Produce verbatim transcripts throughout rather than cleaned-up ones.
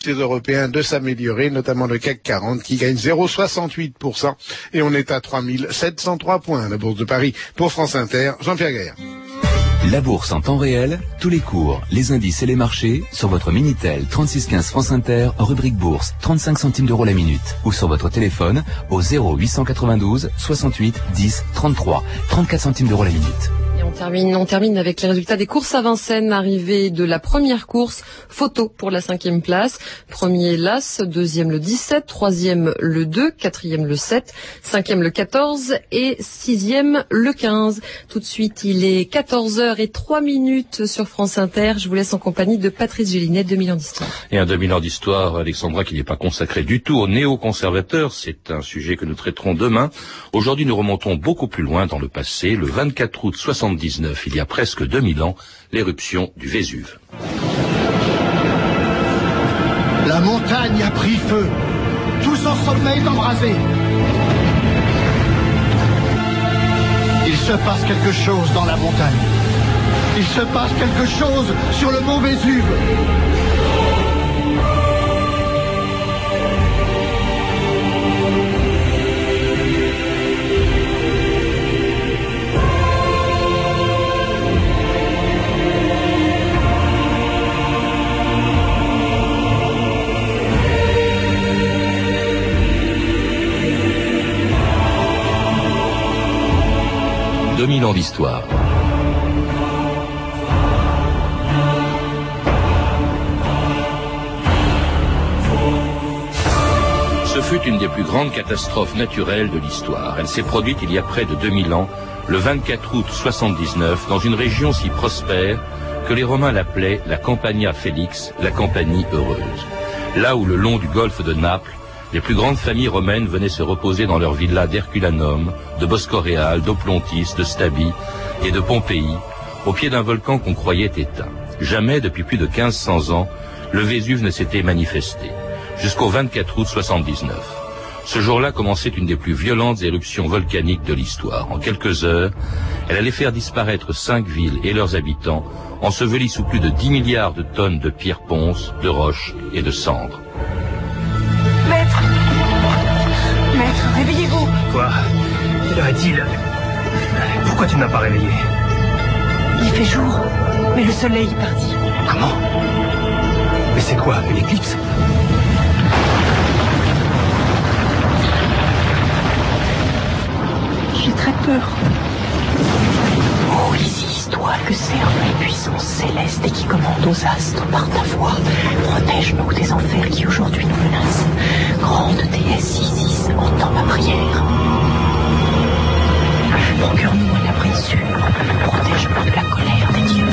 les Européens de s'améliorer, notamment le C A C quarante qui gagne zéro virgule soixante-huit pour cent et on est à trois mille sept cent trois points. La Bourse de Paris pour France Inter, Jean-Pierre Gaillard. La bourse en temps réel, tous les cours, les indices et les marchés sur votre Minitel trente-six quinze France Inter, rubrique bourse, trente-cinq centimes d'euros la minute, ou sur votre téléphone au zéro huit cent quatre-vingt-douze soixante-huit dix trente-trois, trente-quatre centimes d'euros la minute. Et on termine, on termine avec les résultats des courses à Vincennes, arrivée de la première course, photo pour la cinquième place. Premier l'As, deuxième le dix-sept, troisième le deux, quatrième le sept, cinquième le quatorze et sixième le quinze. Tout de suite, il est quatorze heures et trois minutes sur France Inter. Je vous laisse en compagnie de Patrice Gélinet, deux mille ans d'histoire. Et un deux mille ans d'histoire, Alexandra, qui n'est pas consacré du tout aux néoconservateurs. C'est un sujet que nous traiterons demain. Aujourd'hui, nous remontons beaucoup plus loin dans le passé, le vingt-quatre août soixante-dix-neuf, il y a presque deux mille ans, l'éruption du Vésuve. La montagne a pris feu. Tout son sommet est embrasé. Il se passe quelque chose dans la montagne. Il se passe quelque chose sur le mont Vésuve. deux mille ans d'histoire. Ce fut une des plus grandes catastrophes naturelles de l'histoire. Elle s'est produite il y a près de deux mille ans, le vingt-quatre août soixante-dix-neuf, dans une région si prospère que les Romains l'appelaient la Campania Felix, la Campanie heureuse. Là où, le long du golfe de Naples, les plus grandes familles romaines venaient se reposer dans leurs villas d'Herculanum, de Boscoréal, d'Oplontis, de Stabie et de Pompéi, au pied d'un volcan qu'on croyait éteint. Jamais, depuis plus de quinze cents ans, le Vésuve ne s'était manifesté, jusqu'au vingt-quatre août soixante-dix-neuf. Ce jour-là commençait une des plus violentes éruptions volcaniques de l'histoire. En quelques heures, elle allait faire disparaître cinq villes et leurs habitants, ensevelis sous plus de dix milliards de tonnes de pierres ponces, de roches et de cendres. Maître Maître, réveillez-vous. Quoi? Quelle heure est-il? Pourquoi tu ne m'as pas réveillé? Il fait jour, mais le soleil est parti. Comment? Mais c'est quoi, une éclipse? J'ai très peur. Oh, Isis-toi, que servent les puissances célestes et qui commandent aux astres par ta voix. Protège-nous des enfers qui aujourd'hui nous menacent. Grande déesse Isis, entends ma prière. Procure-nous un abri sûr. Protège-nous de la colère des dieux.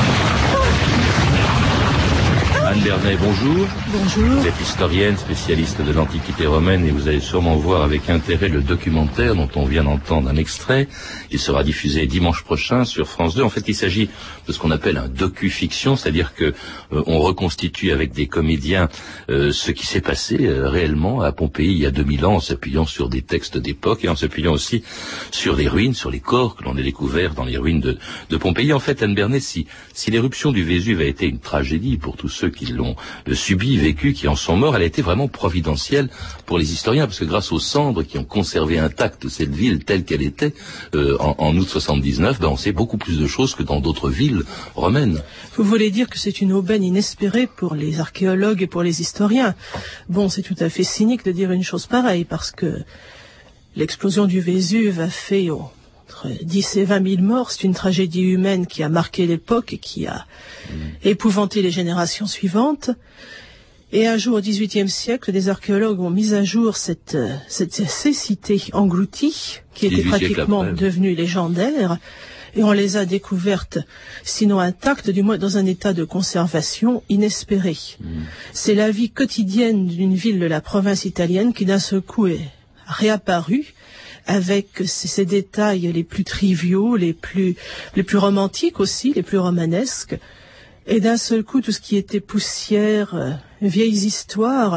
Anne Bernet, bonjour. Bonjour. Vous êtes historienne, spécialiste de l'Antiquité romaine et vous allez sûrement voir avec intérêt le documentaire dont on vient d'entendre un extrait. Il sera diffusé dimanche prochain sur France deux. En fait, il s'agit de ce qu'on appelle un docu-fiction, c'est-à-dire que euh, on reconstitue avec des comédiens euh, ce qui s'est passé euh, réellement à Pompéi il y a deux mille ans, en s'appuyant sur des textes d'époque et en s'appuyant aussi sur les ruines, sur les corps que l'on a découverts dans les ruines de, de Pompéi. En fait, Anne Bernet, si, si l'éruption du Vésuve a été une tragédie pour tous ceux qui l'ont euh, subi, vécu, qui en sont morts, elle a été vraiment providentielle pour les historiens, parce que grâce aux cendres qui ont conservé intacte cette ville telle qu'elle était euh, en, en août soixante-dix-neuf, ben on sait beaucoup plus de choses que dans d'autres villes romaines. Vous voulez dire que c'est une aubaine inespérée pour les archéologues et pour les historiens. Bon, c'est tout à fait cynique de dire une chose pareille, parce que l'explosion du Vésuve a fait oh, entre dix et vingt mille morts. C'est une tragédie humaine qui a marqué l'époque et qui a mmh. épouvanté les générations suivantes. Et un jour, au dix-huitième siècle, des archéologues ont mis à jour cette, cette, ces cités englouties, qui étaient pratiquement devenues légendaires, et on les a découvertes, sinon intactes, du moins dans un état de conservation inespéré. Mmh. C'est la vie quotidienne d'une ville de la province italienne qui d'un seul coup est réapparue, avec ces, ces détails les plus triviaux, les plus, les plus romantiques aussi, les plus romanesques. Et d'un seul coup, tout ce qui était poussière, euh, vieilles histoires,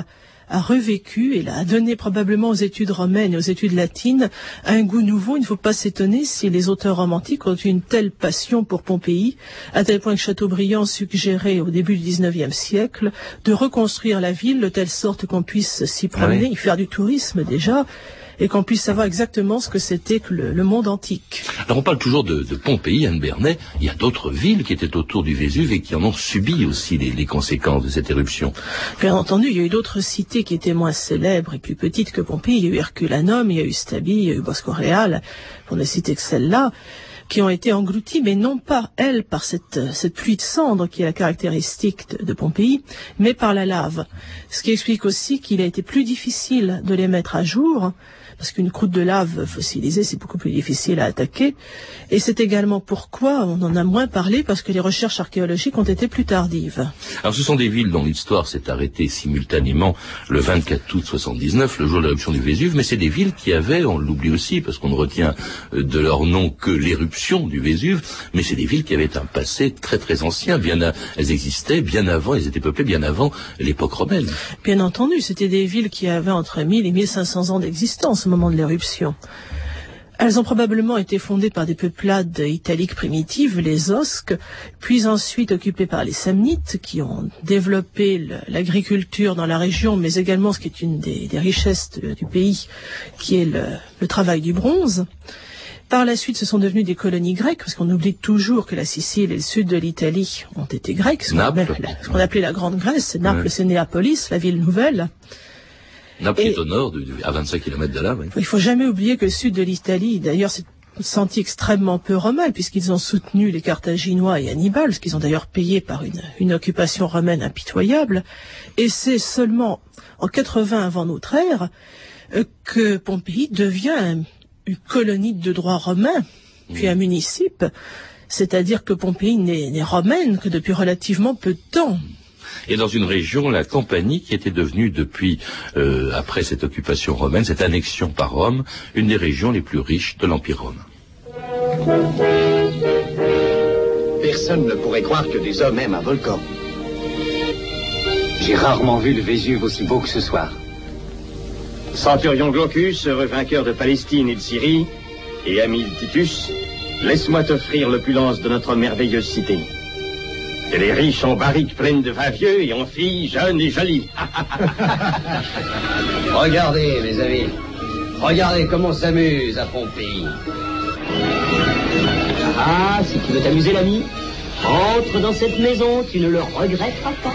a revécu et a donné probablement aux études romaines et aux études latines un goût nouveau. Il ne faut pas s'étonner si les auteurs romantiques ont eu une telle passion pour Pompéi, à tel point que Chateaubriand suggérait au début du dix-neuvième siècle de reconstruire la ville de telle sorte qu'on puisse s'y promener, ah oui. y faire du tourisme déjà, et qu'on puisse savoir exactement ce que c'était que le, le monde antique. Alors on parle toujours de, de Pompéi, Anne Bernet. Il y a d'autres villes qui étaient autour du Vésuve et qui en ont subi aussi les, les conséquences de cette éruption. Bien entendu, il y a eu d'autres cités qui étaient moins célèbres et plus petites que Pompéi. Il y a eu Herculanum, il y a eu Stabie, il y a eu Bosco Real, pour ne citer que celle-là, qui ont été englouties, mais non pas, elles, par cette, cette pluie de cendres qui est la caractéristique de, de Pompéi, mais par la lave. Ce qui explique aussi qu'il a été plus difficile de les mettre à jour, parce qu'une croûte de lave fossilisée, c'est beaucoup plus difficile à attaquer. Et c'est également pourquoi on en a moins parlé, parce que les recherches archéologiques ont été plus tardives. Alors ce sont des villes dont l'histoire s'est arrêtée simultanément le vingt-quatre août soixante-dix-neuf, le jour de l'éruption du Vésuve, mais c'est des villes qui avaient, on l'oublie aussi, parce qu'on ne retient de leur nom que l'éruption du Vésuve, mais c'est des villes qui avaient un passé très très ancien. Bien à, elles existaient bien avant, elles étaient peuplées bien avant l'époque romaine. Bien entendu, c'était des villes qui avaient entre mille et mille cinq cents ans d'existence au moment de l'éruption. Elles ont probablement été fondées par des peuplades italiques primitives, les Osques, puis ensuite occupées par les Samnites, qui ont développé l'agriculture dans la région, mais également ce qui est une des, des richesses de, du pays, qui est le, le travail du bronze. Par la suite, ce sont devenus des colonies grecques, parce qu'on oublie toujours que la Sicile et le sud de l'Italie ont été grecs, ce qu'on appelait, ce qu'on appelait la Grande Grèce. C'est Naples, ouais. C'est Néapolis, la ville nouvelle. Naples est au nord, à vingt-cinq kilomètres de là. Oui. Il ne faut jamais oublier que le sud de l'Italie, d'ailleurs, s'est senti extrêmement peu romain, puisqu'ils ont soutenu les Carthaginois et Hannibal, ce qu'ils ont d'ailleurs payé par une, une occupation romaine impitoyable. Et c'est seulement en quatre-vingts avant notre ère euh, que Pompéi devient une colonie de droit romain, puis mmh. un municipe. C'est-à-dire que Pompéi n'est, n'est romaine que depuis relativement peu de temps. Et dans une région, la Campanie, qui était devenue depuis, euh, après cette occupation romaine, cette annexion par Rome, une des régions les plus riches de l'Empire romain. Personne ne pourrait croire que des hommes aiment un volcan. J'ai rarement vu le Vésuve aussi beau que ce soir. Centurion Glaucus, heureux vainqueur de Palestine et de Syrie, et ami de Titus, laisse-moi t'offrir l'opulence de notre merveilleuse cité. Elle est riche en barriques pleines de vin vieux et en filles jeunes et jolies. Regardez, mes amis. Regardez comment on s'amuse à Pompéi. Ah, si tu veux t'amuser, l'ami, entre dans cette maison, tu ne le regretteras pas.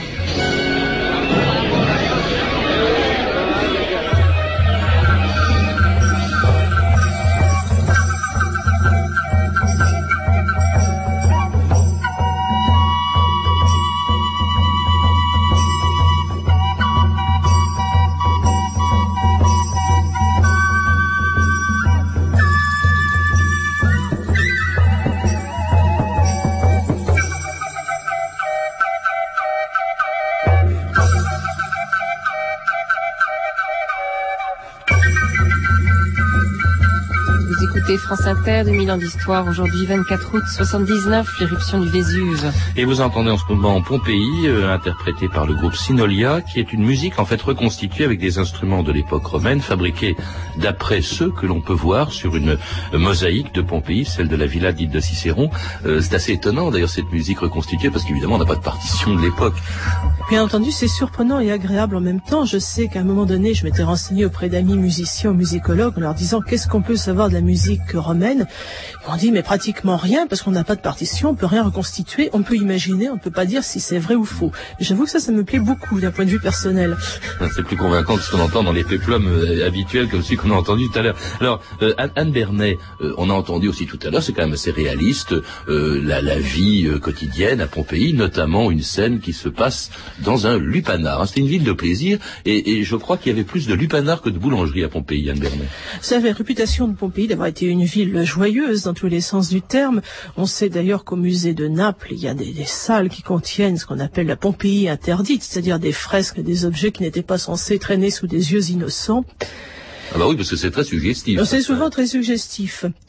France Inter, deux mille ans d'histoire, aujourd'hui vingt-quatre août soixante-dix-neuf, l'éruption du Vésuve. Et vous entendez en ce moment Pompéi, euh, interprété par le groupe Sinolia, qui est une musique en fait reconstituée avec des instruments de l'époque romaine, fabriqués d'après ceux que l'on peut voir sur une euh, mosaïque de Pompéi, celle de la villa dite de Cicéron. Euh, c'est assez étonnant d'ailleurs cette musique reconstituée, parce qu'évidemment on n'a pas de partition de l'époque. Bien entendu, c'est surprenant et agréable en même temps. Je sais qu'à un moment donné, je m'étais renseigné auprès d'amis musiciens ou musicologues en leur disant qu'est-ce qu'on peut savoir de la musique romaine. Ils m'ont dit mais pratiquement rien, parce qu'on n'a pas de partition, on peut rien reconstituer, on peut imaginer, on ne peut pas dire si c'est vrai ou faux. J'avoue que ça, ça me plaît beaucoup d'un point de vue personnel. C'est plus convaincant que ce qu'on entend dans les péplums euh, habituels comme celui qu'on a entendu tout à l'heure. Alors, euh, Anne Bernet, euh, on a entendu aussi tout à l'heure, c'est quand même assez réaliste, euh, la, la vie euh, quotidienne à Pompéi, notamment une scène qui se passe dans un lupanar. C'était une ville de plaisir, et, et je crois qu'il y avait plus de lupanar que de boulangerie à Pompéi, Anne Bernet. Ça avait la réputation de Pompéi d'avoir été une ville joyeuse dans tous les sens du terme. On sait d'ailleurs qu'au musée de Naples, il y a des, des salles qui contiennent ce qu'on appelle la Pompéi interdite, c'est-à-dire des fresques, des objets qui n'étaient pas censés traîner sous des yeux innocents. Ah bah oui, parce que c'est très suggestif. C'est souvent très suggestif.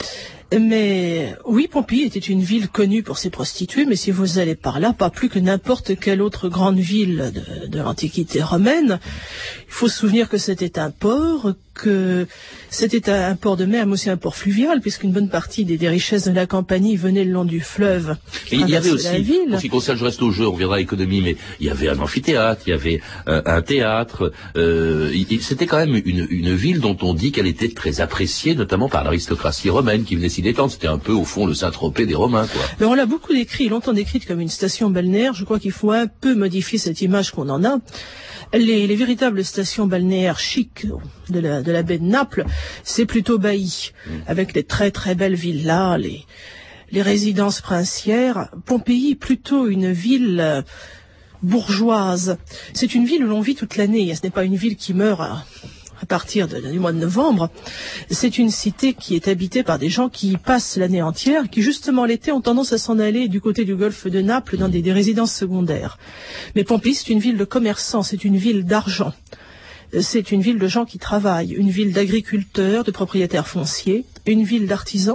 Mais oui, Pompéi était une ville connue pour ses prostituées, mais si vous allez par là, pas plus que n'importe quelle autre grande ville de, de l'Antiquité romaine. Il faut se souvenir que c'était un port, que c'était un port de mer, mais aussi un port fluvial, puisqu'une bonne partie des, des richesses de la Campanie venaient le long du fleuve. Et il y avait aussi, en ce qui concerne, je reste au jeu, on reviendra à l'économie, mais il y avait un amphithéâtre, il y avait euh, un théâtre. Euh, il, c'était quand même une, une ville dont on dit qu'elle était très appréciée, notamment par l'aristocratie romaine qui venait s'y détendre. C'était un peu, au fond, le Saint-Tropez des Romains, quoi. Mais on l'a beaucoup décrit, longtemps décrite comme une station balnéaire. Je crois qu'il faut un peu modifier cette image qu'on en a. Les, les véritables stations balnéaires chics de la, de la baie de Naples, c'est plutôt Bailly, mmh. avec les très très belles villas, les, les résidences princières. Pompéi, plutôt une ville euh, bourgeoise. C'est une ville où l'on vit toute l'année. Ce n'est pas une ville qui meurt à, à partir de, du mois de novembre. C'est une cité qui est habitée par des gens qui y passent l'année entière, qui justement l'été ont tendance à s'en aller du côté du golfe de Naples dans des, des résidences secondaires. Mais Pompéi, c'est une ville de commerçants, c'est une ville d'argent. C'est une ville de gens qui travaillent, une ville d'agriculteurs, de propriétaires fonciers, une ville d'artisans.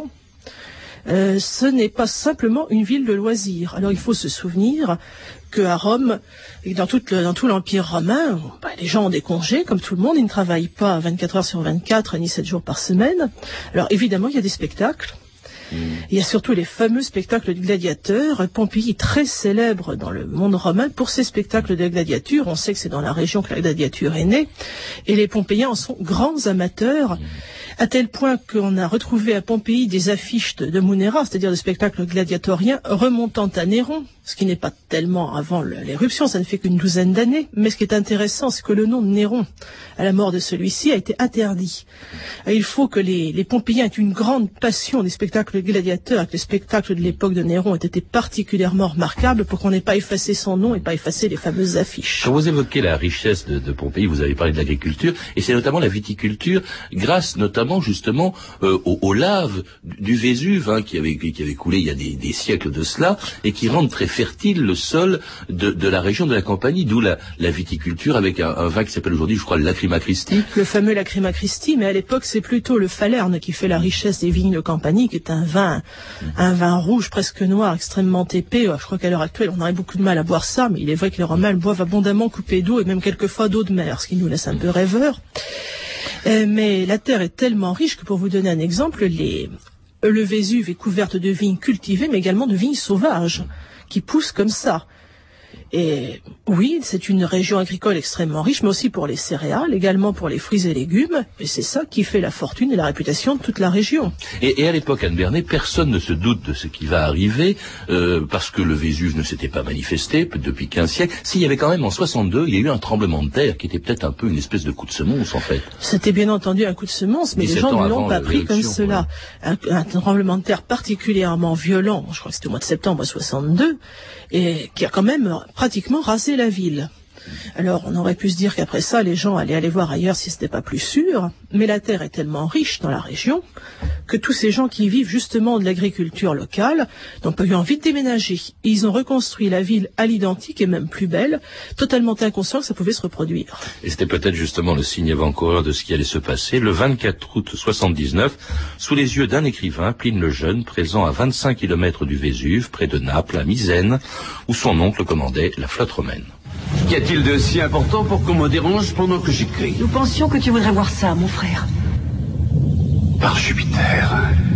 Euh, ce n'est pas simplement une ville de loisirs. Alors il faut se souvenir qu'à Rome, et dans tout, le, dans tout l'Empire romain, bah, les gens ont des congés, comme tout le monde, ils ne travaillent pas vingt-quatre heures sur vingt-quatre, ni sept jours par semaine. Alors évidemment, il y a des spectacles. Mmh. Il y a surtout les fameux spectacles de gladiateurs. Pompéi est très célèbre dans le monde romain pour ses spectacles de gladiature. On sait que c'est dans la région que la gladiature est née. Et les Pompéiens en sont grands amateurs, mmh. à tel point qu'on a retrouvé à Pompéi des affiches de, de Munera, c'est-à-dire de spectacles gladiatoriens remontant à Néron, ce qui n'est pas tellement avant le, l'éruption, ça ne fait qu'une douzaine d'années. Mais ce qui est intéressant, c'est que le nom de Néron, à la mort de celui-ci, a été interdit. Et il faut que les, les Pompéiens aient une grande passion des spectacles gladiateurs, et que les spectacles de l'époque de Néron ont été particulièrement remarquables pour qu'on n'ait pas effacé son nom et pas effacé les fameuses affiches. Quand vous évoquez la richesse de, de Pompéi, vous avez parlé de l'agriculture, et c'est notamment la viticulture, grâce notamment justement euh, aux, aux laves du Vésuve, hein, qui avait, qui avait coulé il y a des, des siècles de cela, et qui rendent très fertile le sol de, de la région de la Campanie, d'où la, la viticulture avec un, un vin qui s'appelle aujourd'hui, je crois, le Lacrima Christi. Le fameux Lacrima Christi, mais à l'époque c'est plutôt le Falerne qui fait la richesse des vignes de Campanie, qui est un vin, mmh. un vin rouge presque noir, extrêmement épais. Je crois qu'à l'heure actuelle on aurait beaucoup de mal à boire ça, mais il est vrai que les Romains le boivent abondamment coupé d'eau et même quelquefois d'eau de mer, ce qui nous laisse un peu rêveurs. Euh, mais la terre est tellement riche que, pour vous donner un exemple, les... le Vésuve est couverte de vignes cultivées, mais également de vignes sauvages, qui poussent comme ça. Et oui, c'est une région agricole extrêmement riche, mais aussi pour les céréales, également pour les fruits et légumes. Et c'est ça qui fait la fortune et la réputation de toute la région. Et, et à l'époque, Anne Bernet, personne ne se doute de ce qui va arriver, euh, parce que le Vésuve ne s'était pas manifesté depuis quinze siècles. S'il y avait quand même en soixante-deux, il y a eu un tremblement de terre qui était peut-être un peu une espèce de coup de semonce, en fait. C'était bien entendu un coup de semonce, mais les gens ne l'ont pas pris comme cela. Ouais. Un, un tremblement de terre particulièrement violent, je crois que c'était au mois de septembre soixante-deux, et qui a quand même pratiquement rasé la ville. Alors, on aurait pu se dire qu'après ça, les gens allaient aller voir ailleurs si ce n'était pas plus sûr, mais la terre est tellement riche dans la région que tous ces gens qui vivent justement de l'agriculture locale n'ont pas eu envie de déménager. Ils ont reconstruit la ville à l'identique et même plus belle, totalement inconscients que ça pouvait se reproduire. Et c'était peut-être justement le signe avant-coureur de ce qui allait se passer le vingt-quatre août soixante-dix-neuf, sous les yeux d'un écrivain, Pline le Jeune, présent à vingt-cinq kilomètres du Vésuve, près de Naples, à Misène, où son oncle commandait la flotte romaine. Qu'y a-t-il de si important pour qu'on me dérange pendant que j'écris? Nous pensions que tu voudrais voir ça, mon frère. Par Jupiter.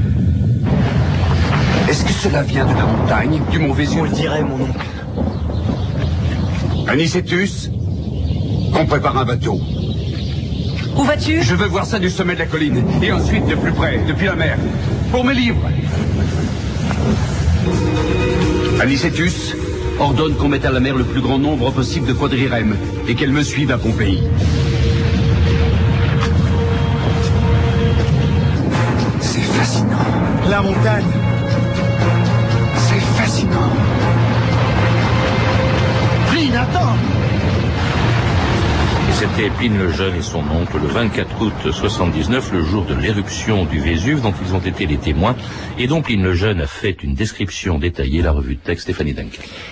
Est-ce que cela vient de la montagne, du mont Vésuve? On le dirait, mon oncle. Anicetus, qu'on prépare un bateau. Où vas-tu? Je veux voir ça du sommet de la colline, et ensuite de plus près, depuis la mer, pour mes livres. Anicetus, ordonne qu'on mette à la mer le plus grand nombre possible de quadrirèmes et qu'elle me suive à Pompéi. C'est fascinant. La montagne. C'est fascinant. Pline, attends! C'était Pline le Jeune et son oncle le vingt-quatre août soixante-dix-neuf, le jour de l'éruption du Vésuve, dont ils ont été les témoins, et dont Pline le Jeune a fait une description détaillée, la revue de texte Stéphanie Duncan.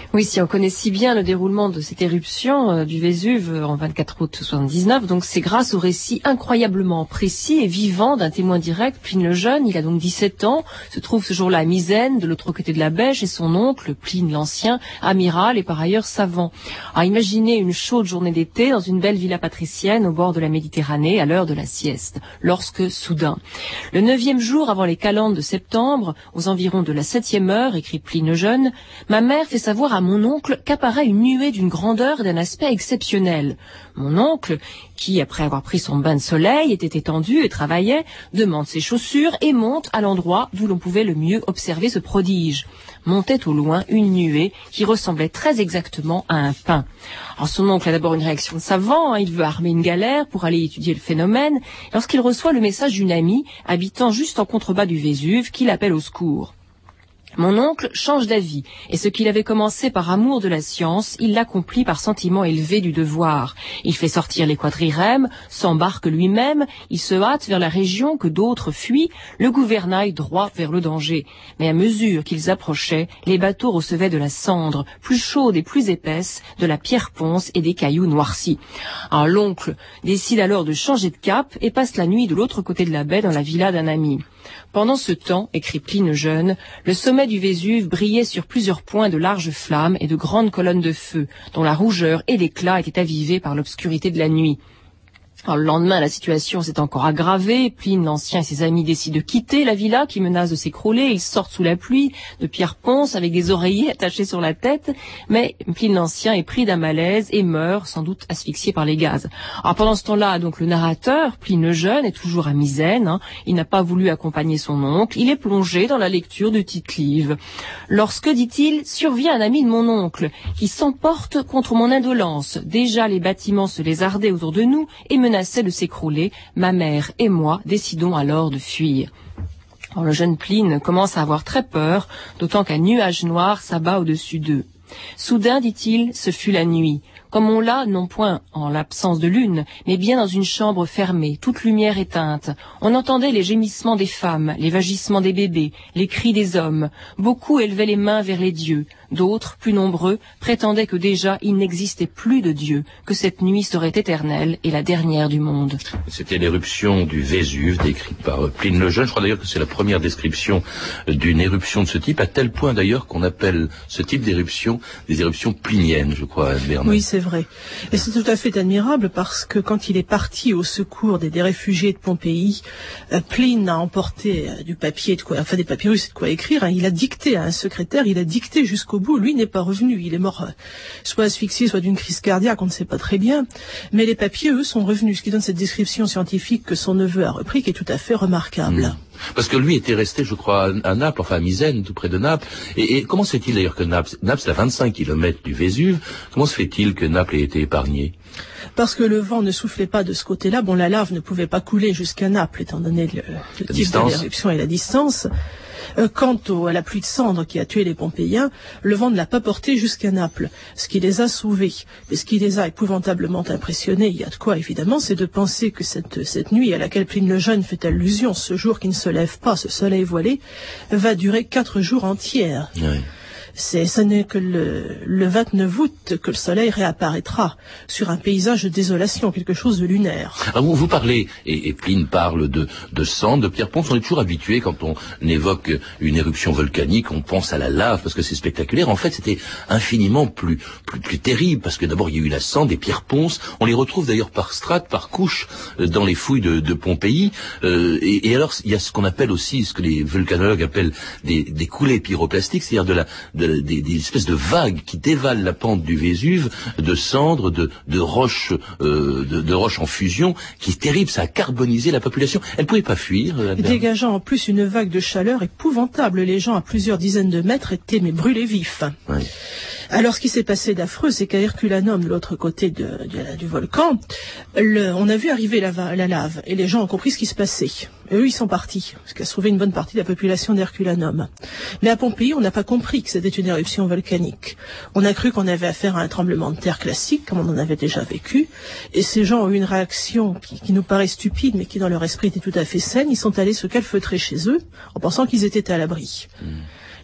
Oui, si on connaît si bien le déroulement de cette éruption euh, du Vésuve euh, en vingt-quatre août soixante-dix-neuf, donc c'est grâce au récit incroyablement précis et vivant d'un témoin direct, Pline le Jeune. Il a donc dix-sept ans, se trouve ce jour-là à Misène, de l'autre côté de la baie, chez son oncle, Pline l'Ancien, amiral et par ailleurs savant. Alors imaginez une chaude journée d'été dans une belle villa patricienne au bord de la Méditerranée à l'heure de la sieste, lorsque, soudain, le neuvième jour avant les calendes de septembre, aux environs de la septième heure, écrit Pline le Jeune, ma mère fait savoir à mon oncle qu'apparaît une nuée d'une grandeur et d'un aspect exceptionnel. Mon oncle, qui, après avoir pris son bain de soleil, était étendu et travaillait, demande ses chaussures et monte à l'endroit d'où l'on pouvait le mieux observer ce prodige. Montait au loin une nuée qui ressemblait très exactement à un pain. Alors son oncle a d'abord une réaction de savant, hein, il veut armer une galère pour aller étudier le phénomène, lorsqu'il reçoit le message d'une amie habitant juste en contrebas du Vésuve qui l'appelle au secours. Mon oncle change d'avis, et ce qu'il avait commencé par amour de la science, il l'accomplit par sentiment élevé du devoir. Il fait sortir les quadrirèmes, s'embarque lui-même, il se hâte vers la région que d'autres fuient, le gouvernail droit vers le danger. Mais à mesure qu'ils approchaient, les bateaux recevaient de la cendre, plus chaude et plus épaisse, de la pierre ponce et des cailloux noircis. Alors l'oncle décide alors de changer de cap et passe la nuit de l'autre côté de la baie dans la villa d'un ami. Pendant ce temps, écrit Pline Jeune, le sommet du Vésuve brillait sur plusieurs points de larges flammes et de grandes colonnes de feu, dont la rougeur et l'éclat étaient avivés par l'obscurité de la nuit. Alors, le lendemain, la situation s'est encore aggravée. Pline l'Ancien et ses amis décident de quitter la villa qui menace de s'écrouler. Ils sortent sous la pluie de pierre ponce avec des oreillers attachés sur la tête. Mais Pline l'Ancien est pris d'un malaise et meurt, sans doute asphyxié par les gaz. Alors pendant ce temps-là, donc le narrateur, Pline le Jeune, est toujours à Misène. Hein. Il n'a pas voulu accompagner son oncle. Il est plongé dans la lecture de Tite-Live. Lorsque, dit-il, survient un ami de mon oncle qui s'emporte contre mon indolence. Déjà les bâtiments se lézardaient autour de nous et menaçaient de s'écrouler, ma mère et moi décidons alors de fuir. Alors, le jeune Pline commence à avoir très peur, d'autant qu'un nuage noir s'abat au-dessus d'eux. Soudain, dit-il, ce fut la nuit. Comme on l'a, non point en l'absence de lune, mais bien dans une chambre fermée, toute lumière éteinte. On entendait les gémissements des femmes, les vagissements des bébés, les cris des hommes. Beaucoup élevaient les mains vers les dieux. D'autres, plus nombreux, prétendaient que déjà il n'existait plus de Dieu, que cette nuit serait éternelle et la dernière du monde. C'était l'éruption du Vésuve, décrite par Pline le Jeune. Je crois d'ailleurs que c'est la première description d'une éruption de ce type, à tel point d'ailleurs qu'on appelle ce type d'éruption des éruptions pliniennes, je crois, Bernard. Oui, c'est vrai. Et c'est tout à fait admirable parce que quand il est parti au secours des, des réfugiés de Pompéi, euh, Pline a emporté euh, du papier, de quoi, enfin des papyrus et de quoi écrire. Hein. Il a dicté à un secrétaire, il a dicté jusqu'au bout. Lui n'est pas revenu, il est mort euh, soit asphyxié, soit d'une crise cardiaque, on ne sait pas très bien. Mais les papiers, eux, sont revenus, ce qui donne cette description scientifique que son neveu a repris, qui est tout à fait remarquable. Mmh. Parce que lui était resté, je crois, à Naples, enfin à Misène, tout près de Naples. Et, et comment se fait-il d'ailleurs que Naples, Naples c'est à vingt-cinq kilomètres du Vésuve, comment se fait-il que Naples ait été épargné ? Parce que le vent ne soufflait pas de ce côté-là. Bon, la lave ne pouvait pas couler jusqu'à Naples, étant donné le, le type distance. de l'éruption et la distance. Euh, quant au, à la pluie de cendres qui a tué les Pompéiens, le vent ne l'a pas porté jusqu'à Naples, ce qui les a sauvés. Mais ce qui les a épouvantablement impressionnés, il y a de quoi évidemment, c'est de penser que cette, cette nuit à laquelle Pline le Jeune fait allusion, ce jour qui ne se lève pas, ce soleil voilé, va durer quatre jours entiers. Oui. C'est, ce n'est que le, le vingt-neuf août que le soleil réapparaîtra sur un paysage de désolation, quelque chose de lunaire. Ah, vous, vous parlez, et, et Pline parle de, de cendres, de pierre ponce. On est toujours habitué, quand on évoque une éruption volcanique, on pense à la lave parce que c'est spectaculaire. En fait, c'était infiniment plus, plus, plus terrible parce que d'abord, il y a eu la cendre, des pierres ponces. On les retrouve d'ailleurs par strates, par couches, dans les fouilles de, de Pompéi. Euh, et, et alors, il y a ce qu'on appelle aussi, ce que les volcanologues appellent des, des coulées pyroplastiques, c'est-à-dire de la, de Des, des espèces de vagues qui dévalent la pente du Vésuve, de cendres, de, de roches, euh, de, de roches en fusion, qui est terrible. Ça a carbonisé la population. Elle ne pouvait pas fuir. Euh, Dégageant en plus une vague de chaleur épouvantable. Les gens à plusieurs dizaines de mètres étaient mais brûlés vifs. Oui. Alors, ce qui s'est passé d'affreux, c'est qu'à Herculanum, de l'autre côté de, de, du volcan, le, on a vu arriver la, la lave, et les gens ont compris ce qui se passait. Et eux, ils sont partis, ce qui a sauvé une bonne partie de la population d'Herculanum. Mais à Pompéi, on n'a pas compris que c'était une éruption volcanique. On a cru qu'on avait affaire à un tremblement de terre classique, comme on en avait déjà vécu, et ces gens ont eu une réaction qui, qui nous paraît stupide, mais qui dans leur esprit était tout à fait saine. Ils sont allés se calfeutrer chez eux, en pensant qu'ils étaient à l'abri. Mmh.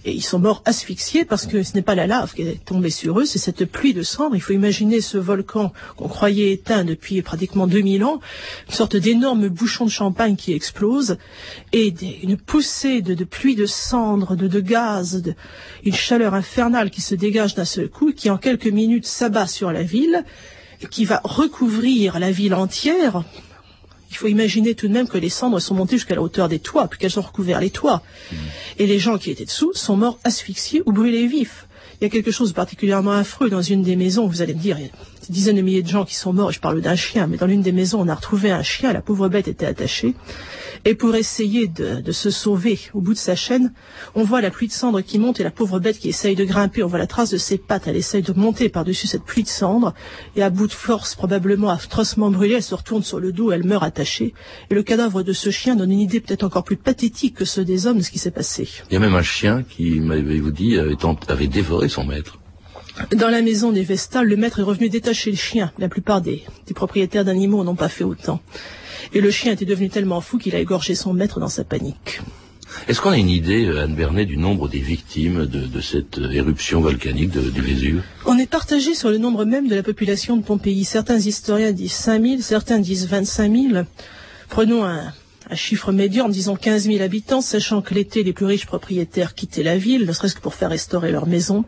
Et ils sont morts asphyxiés parce que ce n'est pas la lave qui est tombée sur eux, c'est cette pluie de cendres. Il faut imaginer ce volcan qu'on croyait éteint depuis pratiquement deux mille ans, une sorte d'énorme bouchon de champagne qui explose, et des, une poussée de, de pluie de cendres, de, de gaz, de, une chaleur infernale qui se dégage d'un seul coup, qui en quelques minutes s'abat sur la ville, et qui va recouvrir la ville entière. Il faut imaginer tout de même que les cendres sont montées jusqu'à la hauteur des toits, puis qu'elles ont recouvert les toits. Mmh. Et les gens qui étaient dessous sont morts asphyxiés ou brûlés vifs. Il y a quelque chose de particulièrement affreux dans une des maisons. Vous allez me dire, il y a des dizaines de milliers de gens qui sont morts, et je parle d'un chien, mais dans l'une des maisons, on a retrouvé un chien, la pauvre bête était attachée. Et pour essayer de, de se sauver au bout de sa chaîne, on voit la pluie de cendres qui monte et la pauvre bête qui essaye de grimper. On voit la trace de ses pattes, elle essaye de monter par-dessus cette pluie de cendres. Et à bout de force, probablement atrocement brûlée, elle se retourne sur le dos, elle meurt attachée. Et le cadavre de ce chien donne une idée peut-être encore plus pathétique que ceux des hommes de ce qui s'est passé. Il y a même un chien qui, m'avez-vous dit, avait, avait dévoré son maître. Dans la maison des Vestales, le maître est revenu détacher le chien. La plupart des, des propriétaires d'animaux n'ont pas fait autant. Et le chien était devenu tellement fou qu'il a égorgé son maître dans sa panique. Est-ce qu'on a une idée, Anne Bernet, du nombre des victimes de, de cette éruption volcanique de, du Vésuve? On est partagé sur le nombre même de la population de Pompéi. Certains historiens disent cinq mille, certains disent vingt-cinq mille. Prenons un, un chiffre médian, disons quinze mille habitants, sachant que l'été, les plus riches propriétaires quittaient la ville, ne serait-ce que pour faire restaurer leur maison.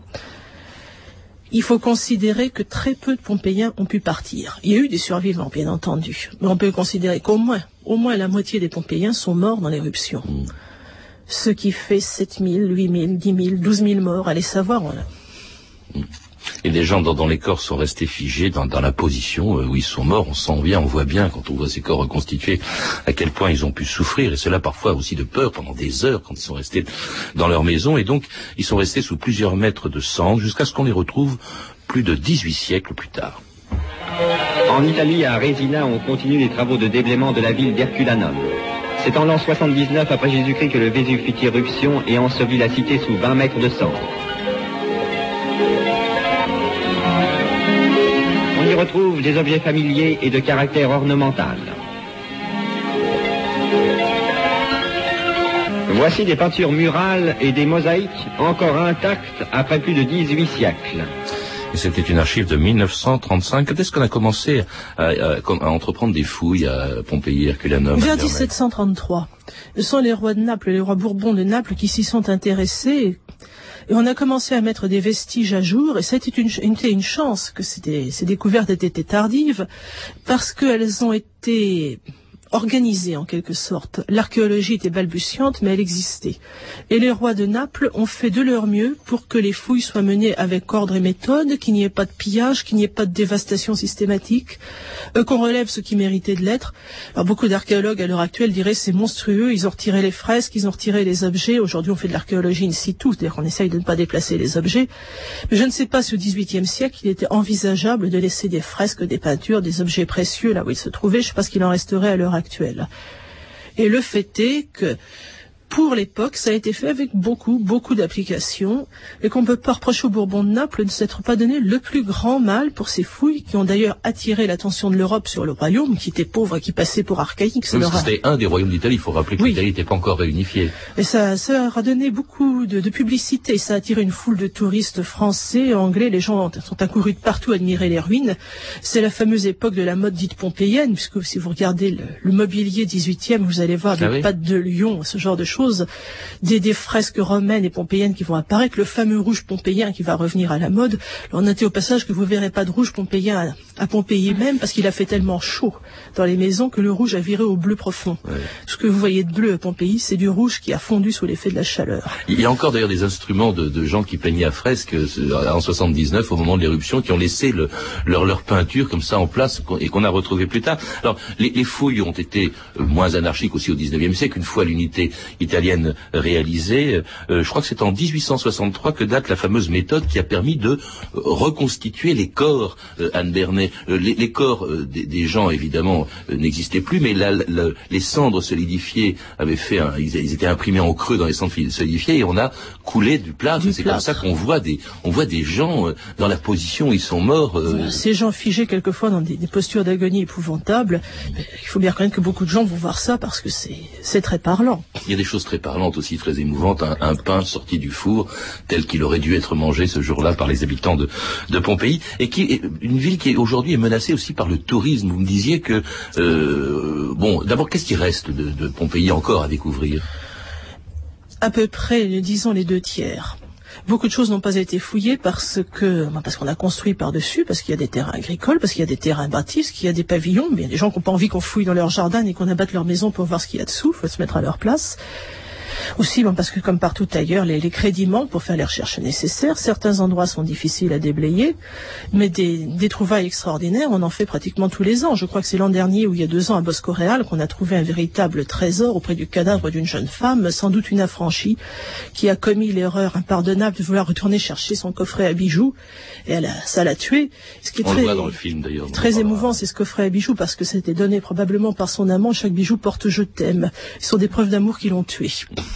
Il faut considérer que très peu de Pompéiens ont pu partir. Il y a eu des survivants, bien entendu, mais on peut considérer qu'au moins, au moins la moitié des Pompéiens sont morts dans l'éruption. Mmh. Ce qui fait sept mille, huit mille, dix mille, douze mille morts, allez savoir. Voilà. Mmh. Et les gens dans, dans les corps sont restés figés dans, dans la position où ils sont morts. On sent bien, on voit bien, quand on voit ces corps reconstitués, à quel point ils ont pu souffrir, et cela parfois aussi de peur pendant des heures quand ils sont restés dans leur maison. Et donc, ils sont restés sous plusieurs mètres de cendres jusqu'à ce qu'on les retrouve plus de dix-huit siècles plus tard. En Italie, à Resina, on continue les travaux de déblaiement de la ville d'Herculanum. C'est en l'an soixante-dix-neuf après Jésus-Christ que le Vésuve fit irruption et ensevelit la cité sous vingt mètres de cendres. On y retrouve des objets familiers et de caractère ornemental. Voici des peintures murales et des mosaïques encore intactes après plus de dix-huit siècles. Et c'était une archive de mille neuf cent trente-cinq. Quand est-ce qu'on a commencé à, à, à entreprendre des fouilles à Pompéi, Herculanum? Vers dix-sept cent trente-trois. Ce sont les rois de Naples, les rois Bourbons de Naples qui s'y sont intéressés. Et on a commencé à mettre des vestiges à jour, et ça a été une, une, une chance que ces, ces découvertes aient été tardives, parce qu'elles ont été organisée en quelque sorte. L'archéologie était balbutiante, mais elle existait. Et les rois de Naples ont fait de leur mieux pour que les fouilles soient menées avec ordre et méthode, qu'il n'y ait pas de pillage, qu'il n'y ait pas de dévastation systématique, euh, qu'on relève ce qui méritait de l'être. Alors beaucoup d'archéologues à l'heure actuelle diraient c'est monstrueux, ils ont retiré les fresques, ils ont retiré les objets. Aujourd'hui on fait de l'archéologie in situ, c'est-à-dire qu'on essaye de ne pas déplacer les objets. Mais je ne sais pas si au dix-huitième siècle il était envisageable de laisser des fresques, des peintures, des objets précieux là où ils se trouvaient. Je ne sais pas ce qu'il en resterait à l'heure actuelle. Et le fait est que pour l'époque, ça a été fait avec beaucoup, beaucoup d'applications, et qu'on ne peut pas reprocher aux Bourbons de Naples de ne s'être pas donné le plus grand mal pour ces fouilles, qui ont d'ailleurs attiré l'attention de l'Europe sur le royaume, qui était pauvre et qui passait pour archaïque. Oui, a... C'était un des royaumes d'Italie, il faut rappeler que oui. l'Italie n'était pas encore réunifiée. Et ça, ça leur a donné beaucoup de, de publicité, ça a attiré une foule de touristes français, anglais, les gens sont accourus de partout admirer les ruines. C'est la fameuse époque de la mode dite pompéienne, puisque si vous regardez le, le mobilier dix-huitième, vous allez voir des ah oui. pattes de lion, ce genre de choses. Des, des fresques romaines et pompéiennes qui vont apparaître, le fameux rouge pompéien qui va revenir à la mode. Alors, notez au passage que vous verrez pas de rouge pompéien à, à Pompéi même, parce qu'il a fait tellement chaud dans les maisons que le rouge a viré au bleu profond. Ouais. Ce que vous voyez de bleu à Pompéi, c'est du rouge qui a fondu sous l'effet de la chaleur. Il y a encore d'ailleurs des instruments de, de gens qui peignaient à fresque en soixante-dix-neuf, au moment de l'éruption, qui ont laissé le, leur, leur peinture comme ça en place et qu'on a retrouvé plus tard. Alors, les, les fouilles ont été moins anarchiques aussi au dix-neuvième siècle, une fois l'unité italienne réalisée. Euh, je crois que c'est en dix-huit cent soixante-trois que date la fameuse méthode qui a permis de reconstituer les corps, euh, Anne Bernet. Euh, les, les corps euh, des, des gens, évidemment, euh, n'existaient plus, mais la, la, les cendres solidifiées avaient fait un, ils, ils étaient imprimés en creux dans les cendres solidifiées et on a coulé du plâtre. Du c'est plâtre. Comme ça qu'on voit des, on voit des gens euh, dans la position où ils sont morts. Euh... Ces gens figés quelquefois dans des, des postures d'agonie épouvantables. Il faut bien reconnaître que beaucoup de gens vont voir ça parce que c'est, c'est très parlant. Il y a des choses chose très parlante aussi, très émouvante, un, un pain sorti du four, tel qu'il aurait dû être mangé ce jour-là par les habitants de, de Pompéi, et qui est une ville qui aujourd'hui est menacée aussi par le tourisme. Vous me disiez que, euh, bon, d'abord, qu'est-ce qui reste de, de Pompéi encore à découvrir? À peu près, disons, les deux tiers. Beaucoup de choses n'ont pas été fouillées parce que, parce qu'on a construit par-dessus, parce qu'il y a des terrains agricoles, parce qu'il y a des terrains bâtis, parce qu'il y a des pavillons, mais il y a des gens qui n'ont pas envie qu'on fouille dans leur jardin et qu'on abatte leur maison pour voir ce qu'il y a dessous, il faut se mettre à leur place. Aussi, bon, parce que comme partout ailleurs, les, les crédits manquent pour faire les recherches nécessaires. Certains endroits sont difficiles à déblayer, mais des, des trouvailles extraordinaires, on en fait pratiquement tous les ans. Je crois que c'est l'an dernier ou il y a deux ans à Bosco Real qu'on a trouvé un véritable trésor auprès du cadavre d'une jeune femme, sans doute une affranchie, qui a commis l'erreur impardonnable de vouloir retourner chercher son coffret à bijoux, et elle a, ça l'a tué. Ce qui est on très, le voit dans le film d'ailleurs. Très émouvant, c'est ce coffret à bijoux, parce que c'était donné probablement par son amant. Chaque bijou porte je t'aime. Ce sont des preuves d'amour qui l'ont tué.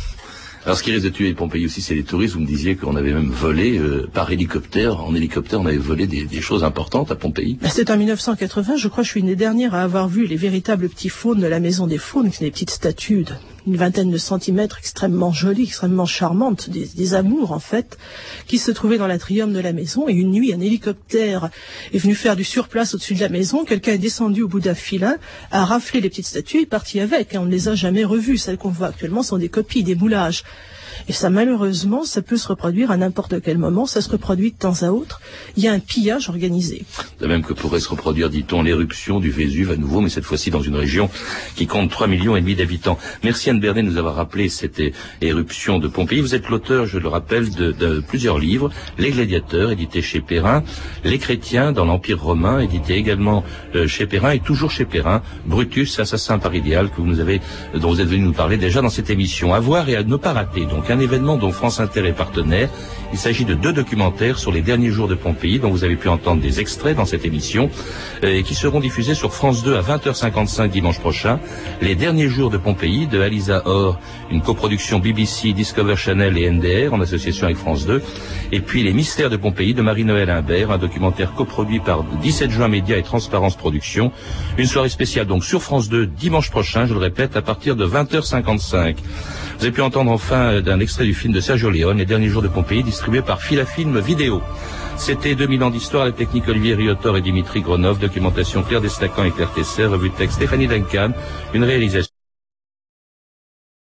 Alors ce qui risque de tuer Pompéi aussi, c'est les touristes. Vous me disiez qu'on avait même volé euh, par hélicoptère. En hélicoptère, on avait volé des, des choses importantes à Pompéi. C'était en mille neuf cent quatre-vingts, je crois que je suis une des dernières à avoir vu les véritables petits faunes de la Maison des Faunes, qui sont des petites statues d'une vingtaine de centimètres, extrêmement jolies, extrêmement charmantes, des, des amours en fait, qui se trouvaient dans l'atrium de la maison. Et une nuit, un hélicoptère est venu faire du surplace au-dessus de la maison. Quelqu'un est descendu au bout d'un filin, a raflé les petites statues et est parti avec. Et on ne les a jamais revues. Celles qu'on voit actuellement sont des copies, des moulages. Et ça, malheureusement, ça peut se reproduire à n'importe quel moment. Ça se reproduit de temps à autre. Il y a un pillage organisé. De même que pourrait se reproduire, dit-on, l'éruption du Vésuve à nouveau, mais cette fois-ci dans une région qui compte trois millions et demi d'habitants. Merci Anne Bernet de nous avoir rappelé cette é- éruption de Pompéi. Vous êtes l'auteur, je le rappelle, de, de plusieurs livres. Les Gladiateurs, édité chez Perrin. Les Chrétiens dans l'Empire romain, édité également euh, chez Perrin. Et toujours chez Perrin, Brutus, assassin par idéal, que vous nous avez, dont vous êtes venu nous parler déjà dans cette émission. À voir et à ne pas rater. Donc, un événement dont France Inter est partenaire. Il s'agit de deux documentaires sur les derniers jours de Pompéi, dont vous avez pu entendre des extraits dans cette émission, euh, et qui seront diffusés sur France deux à vingt heures cinquante-cinq dimanche prochain. Les derniers jours de Pompéi, de Alisa Orr, une coproduction B B C, Discover Channel et N D R, en association avec France deux. Et puis Les Mystères de Pompéi, de Marie-Noël Imbert, un documentaire coproduit par dix-sept juin Média et Transparence Productions. Une soirée spéciale donc sur France deux, dimanche prochain, je le répète, à partir de vingt heures cinquante-cinq. Vous avez pu entendre enfin d'un extrait du film de Sergio Leone, Les derniers jours de Pompéi, distribué par Filafilm Vidéo. C'était deux mille ans d'histoire, la technique Olivier Riotor et Dimitri Gronov, documentation Claire Destacan et Claire Tesser, revue de texte Stéphanie Duncan, une réalisation